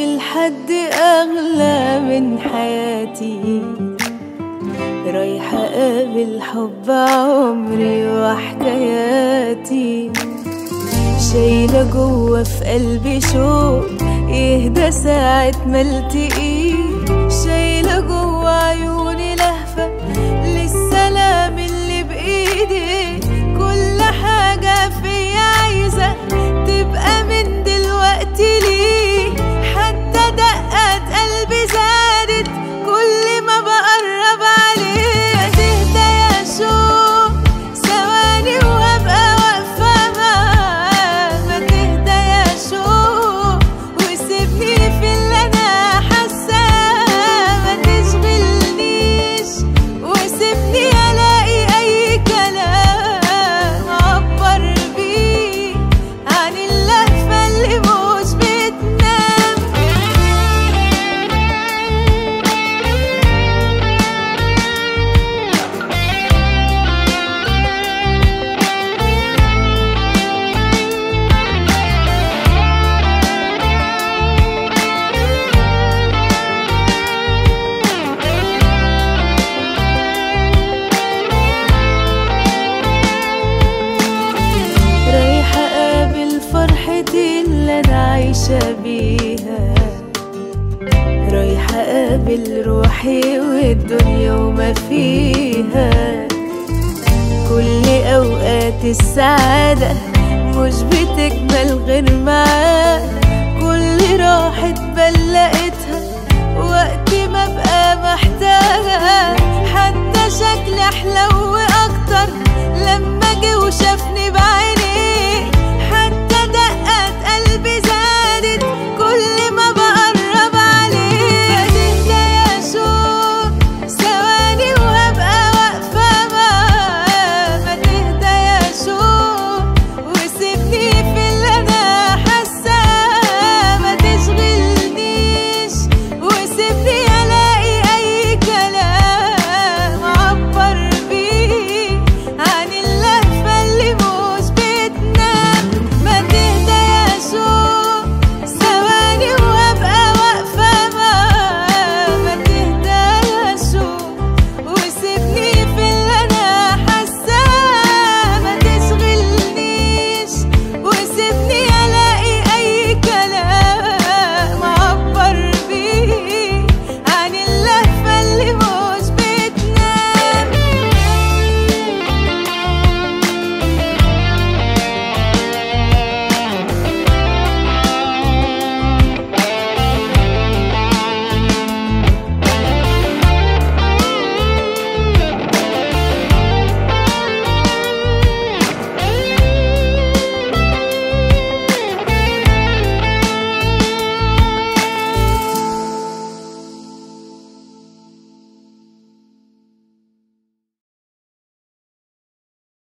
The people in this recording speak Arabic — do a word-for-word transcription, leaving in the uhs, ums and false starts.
أقابل حد أغلى من حياتي، رايحة أقابل حب عمري وحكاياتي. شايلة جوا في قلبي شوق يهدى ساعة ما التقيه، شايلة جوا عيوني لهفة للسلام اللي بإيدي. كل حاجة فيا عايزة تبقى من دلوقتي ليه، حتى دقات قلبي زادت كل ما بقرب عليه. تهدى يا شوق ثواني وهبقى واقفة معاه، ما تهدى يا شوق وسيبني في اللي أنا حاساه. ما تشغلنيش وسيبني ألاقي أي كلام أعبر بيه عن اللهفة اللي مش بتنام. رايحة أقابل فرحتي اللي أنا عايشة بيها، رايحة أقابل روحي والدنيا وما فيها. كل أوقات السعادة مش بتكمل غير معاه، كل راحة بال لقيتها وقت ما بقى محتاجة. حتى شكلي أحلى وأكتر لما جه وشافني بعيد.